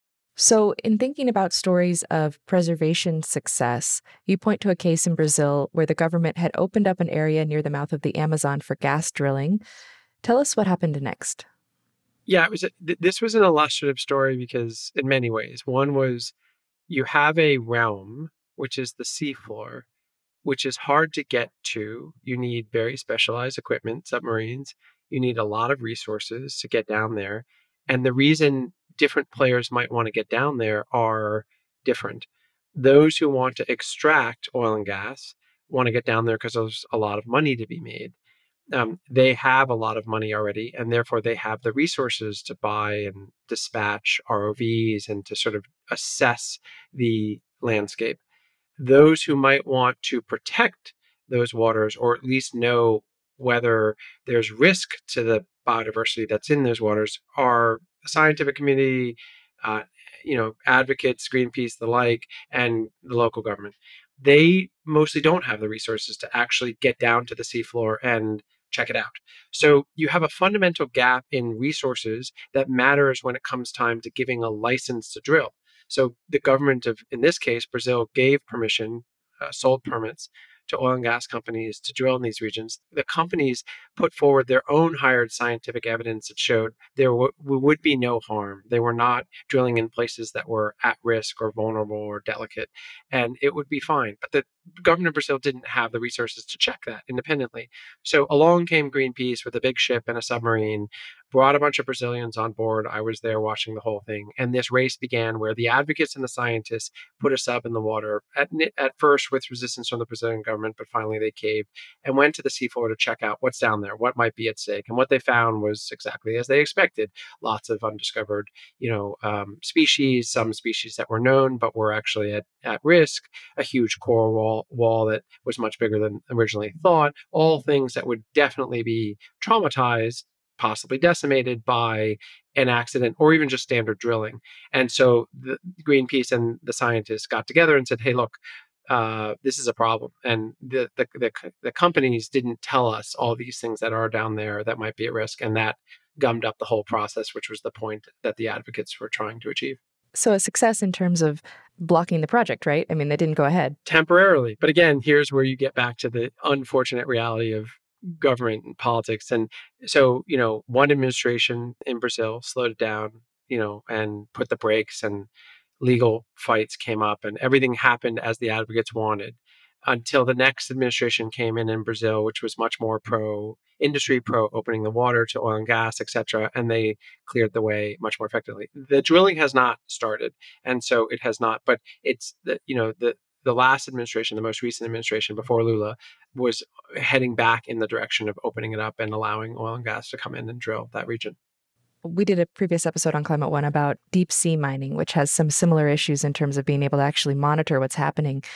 So, in thinking about stories of preservation success, you point to a case in Brazil where the government had opened up an area near the mouth of the Amazon for gas drilling. Tell us what happened next. Yeah, it was. A, th- this was an illustrative story because, in many ways, one was you have a realm, which is the seafloor, which is hard to get to. You need very specialized equipment, submarines. You need a lot of resources to get down there. And the reason different players might want to get down there are different. Those who want to extract oil and gas want to get down there because there's a lot of money to be made. Um, they have a lot of money already, and therefore they have the resources to buy and dispatch R O Vs and to sort of assess the landscape. Those who might want to protect those waters, or at least know whether there's risk to the biodiversity that's in those waters, are the scientific community, uh, you know, advocates, Greenpeace, the like, and the local government. They mostly don't have the resources to actually get down to the seafloor and check it out. So you have a fundamental gap in resources that matters when it comes time to giving a license to drill. So the government of, in this case, Brazil, gave permission, uh, sold permits to oil and gas companies to drill in these regions. The companies put forward their own hired scientific evidence that showed there w- would be no harm. They were not drilling in places that were at risk or vulnerable or delicate, and it would be fine. But the government of Brazil didn't have the resources to check that independently. So along came Greenpeace with a big ship and a submarine, brought a bunch of Brazilians on board. I was there watching the whole thing. And this race began where the advocates and the scientists put a sub in the water, at, at first with resistance from the Brazilian government, but finally they caved and went to the seafloor to check out what's down there, what might be at stake. And what they found was exactly as they expected. Lots of undiscovered, you know, um, species, some species that were known but were actually at, at risk, a huge coral wall, wall that was much bigger than originally thought, all things that would definitely be traumatized, possibly decimated by an accident or even just standard drilling. And so the Greenpeace and the scientists got together and said, hey, look, uh, this is a problem. And the, the, the, the companies didn't tell us all these things that are down there that might be at risk. And that gummed up the whole process, which was the point that the advocates were trying to achieve. So a success in terms of blocking the project, right? I mean, they didn't go ahead. Temporarily. But again, here's where you get back to the unfortunate reality of government and politics. And so, you know, one administration in Brazil slowed it down, you know, and put the brakes, and legal fights came up and everything happened as the advocates wanted until the next administration came in in Brazil, which was much more pro industry, pro opening the water to oil and gas, et cetera. And they cleared the way much more effectively. The drilling has not started. And so it has not, but it's the, you know, the, the last administration, the most recent administration before Lula, was heading back in the direction of opening it up and allowing oil and gas to come in and drill that region. We did a previous episode on Climate One about deep sea mining, which has some similar issues in terms of being able to actually monitor what's happening.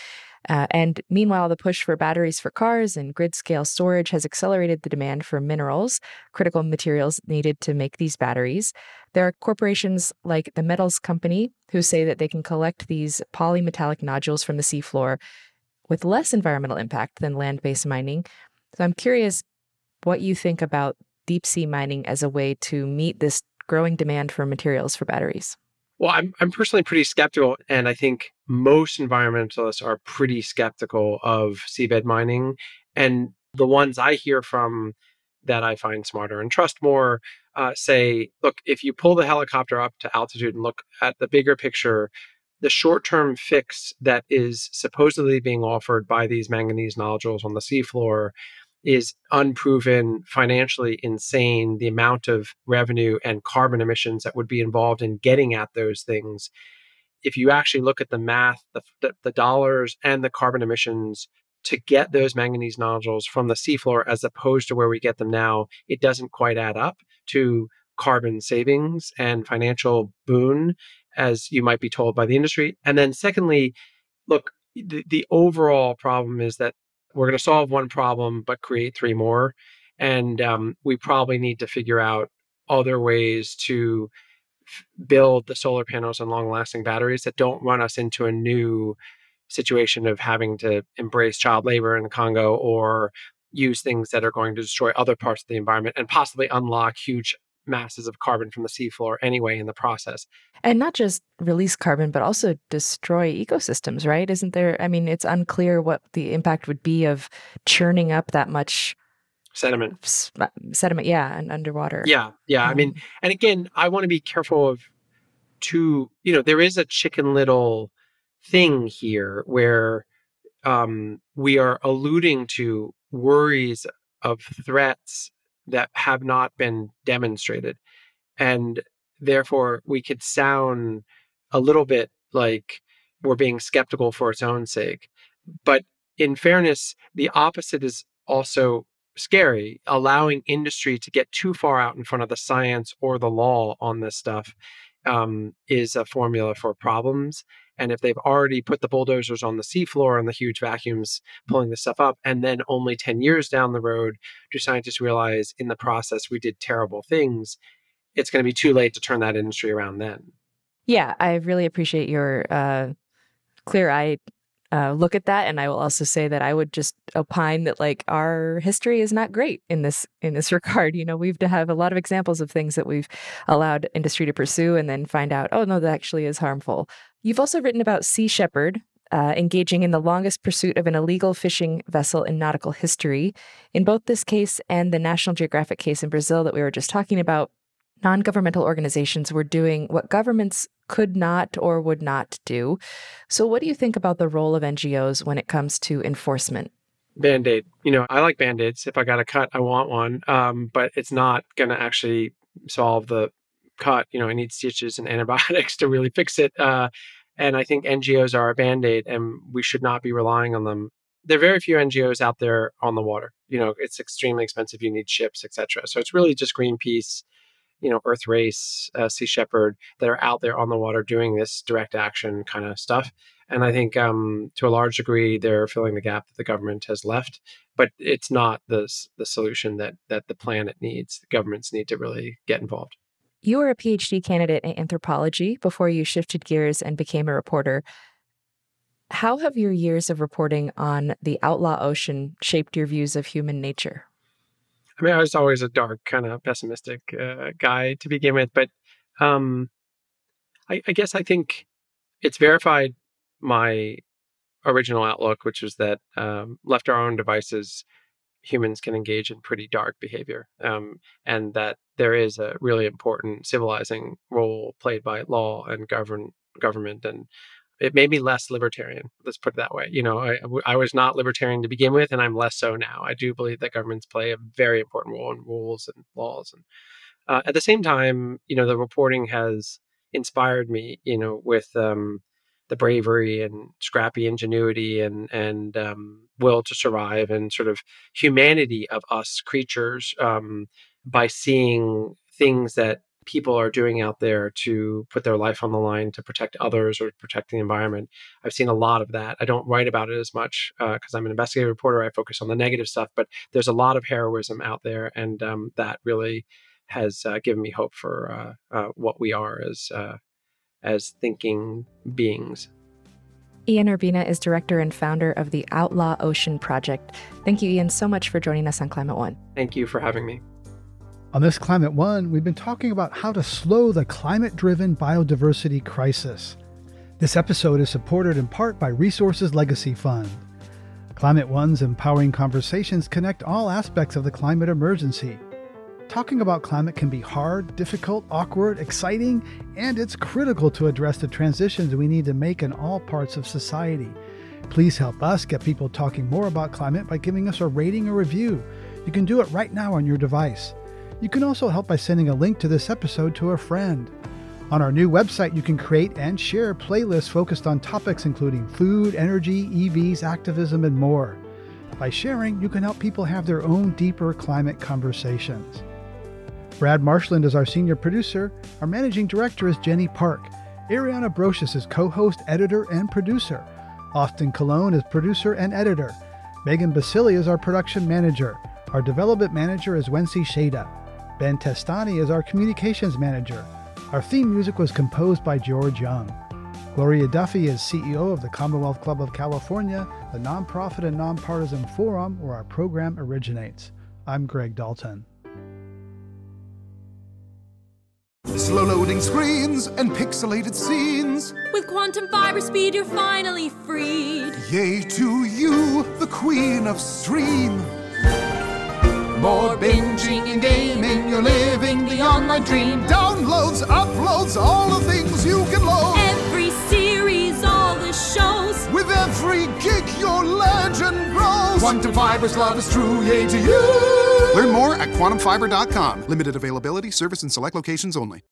Uh, and meanwhile, the push for batteries for cars and grid-scale storage has accelerated the demand for minerals, critical materials needed to make these batteries. There are corporations like the Metals Company who say that they can collect these polymetallic nodules from the seafloor with less environmental impact than land-based mining. So I'm curious what you think about deep-sea mining as a way to meet this growing demand for materials for batteries. Well, I'm I'm personally pretty skeptical, and I think most environmentalists are pretty skeptical of seabed mining. And the ones I hear from that I find smarter and trust more uh, say, look, if you pull the helicopter up to altitude and look at the bigger picture, the short-term fix that is supposedly being offered by these manganese nodules on the seafloor is unproven, financially insane, the amount of revenue and carbon emissions that would be involved in getting at those things. If you actually look at the math, the, the, the dollars and the carbon emissions to get those manganese nodules from the seafloor as opposed to where we get them now, it doesn't quite add up to carbon savings and financial boon, as you might be told by the industry. And then secondly, look, the, the overall problem is that we're going to solve one problem, but create three more. And um, we probably need to figure out other ways to f- build the solar panels and long-lasting batteries that don't run us into a new situation of having to embrace child labor in the Congo or use things that are going to destroy other parts of the environment and possibly unlock huge masses of carbon from the seafloor anyway in the process. And not just release carbon, but also destroy ecosystems, right? Isn't there? I mean, it's unclear what the impact would be of churning up that much sediment. S- sediment, yeah, and underwater. Yeah, yeah. Um, I mean, and again, I want to be careful of two, you know, there is a Chicken Little thing here where um, we are alluding to worries of threats that have not been demonstrated. And therefore, we could sound a little bit like we're being skeptical for its own sake. But in fairness, the opposite is also scary. Allowing industry to get too far out in front of the science or the law on this stuff um, is a formula for problems. And if they've already put the bulldozers on the seafloor and the huge vacuums pulling this stuff up, and then only ten years down the road do scientists realize in the process we did terrible things, it's going to be too late to turn that industry around then. Yeah, I really appreciate your uh, clear-eyed uh, look at that, and I will also say that I would just opine that like our history is not great in this in this regard. You know, we've to have a lot of examples of things that we've allowed industry to pursue, and then find out, oh no, that actually is harmful. You've also written about Sea Shepherd uh, engaging in the longest pursuit of an illegal fishing vessel in nautical history. In both this case and the National Geographic case in Brazil that we were just talking about, non-governmental organizations were doing what governments could not or would not do. So what do you think about the role of N G Os when it comes to enforcement? Band-Aid. You know, I like Band-Aids. If I got a cut, I want one. Um, but it's not going to actually solve the cut. You know, I need stitches and antibiotics to really fix it. Uh, and I think N G Os are a Band-Aid, and we should not be relying on them. There are very few N G Os out there on the water. You know, it's extremely expensive. You need ships, et cetera. So it's really just Greenpeace, you know, Earth Race, uh, Sea Shepherd that are out there on the water doing this direct action kind of stuff. And I think um, to a large degree, they're filling the gap that the government has left. But it's not the, the solution that, that the planet needs. The governments need to really get involved. You were a PhD candidate in anthropology before you shifted gears and became a reporter. How have your years of reporting on the outlaw ocean shaped your views of human nature? I mean, I was always a dark, kind of pessimistic uh, guy to begin with, but um, I, I guess I think it's verified my original outlook, which was that um, left to our own devices, humans can engage in pretty dark behavior, um, and that there is a really important civilizing role played by law and govern government. And it made me less libertarian. Let's put it that way. You know, I, I was not libertarian to begin with, and I'm less so now. I do believe that governments play a very important role in rules and laws. And uh, at the same time, you know, the reporting has inspired me, you know, with um, the bravery and scrappy ingenuity and and um, will to survive and sort of humanity of us creatures um, by seeing things that people are doing out there to put their life on the line to protect others or protect the environment. I've seen a lot of that. I don't write about it as much because uh, I'm an investigative reporter. I focus on the negative stuff, but there's a lot of heroism out there, and um, that really has uh, given me hope for uh, uh, what we are as uh, as thinking beings. Ian Urbina is director and founder of the Outlaw Ocean Project. Thank you, Ian, so much for joining us on Climate One. Thank you for having me. On this Climate One, we've been talking about how to slow the climate-driven biodiversity crisis. This episode is supported in part by Resources Legacy Fund. Climate One's empowering conversations connect all aspects of the climate emergency. Talking about climate can be hard, difficult, awkward, exciting, and it's critical to address the transitions we need to make in all parts of society. Please help us get people talking more about climate by giving us a rating or review. You can do it right now on your device. You can also help by sending a link to this episode to a friend. On our new website, you can create and share playlists focused on topics including food, energy, E Vs, activism, and more. By sharing, you can help people have their own deeper climate conversations. Brad Marshland is our senior producer. Our managing director is Jenny Park. Ariana Brocious is co-host, editor, and producer. Austin Colon is producer and editor. Megan Basili is our production manager. Our development manager is Wency Shada. Ben Testani is our communications manager. Our theme music was composed by George Young. Gloria Duffy is C E O of the Commonwealth Club of California, the nonprofit and nonpartisan forum where our program originates. I'm Greg Dalton. Slow loading screens and pixelated scenes. With quantum fiber speed, you're finally freed. Yay to you, the queen of stream. More binging and gaming, you're living the online dream. Downloads, uploads, all the things you can load. Every series, all the shows. With every gig, your legend grows. Quantum Fiber's love is true, yay to you. Learn more at quantum fiber dot com. Limited availability, service in select locations only.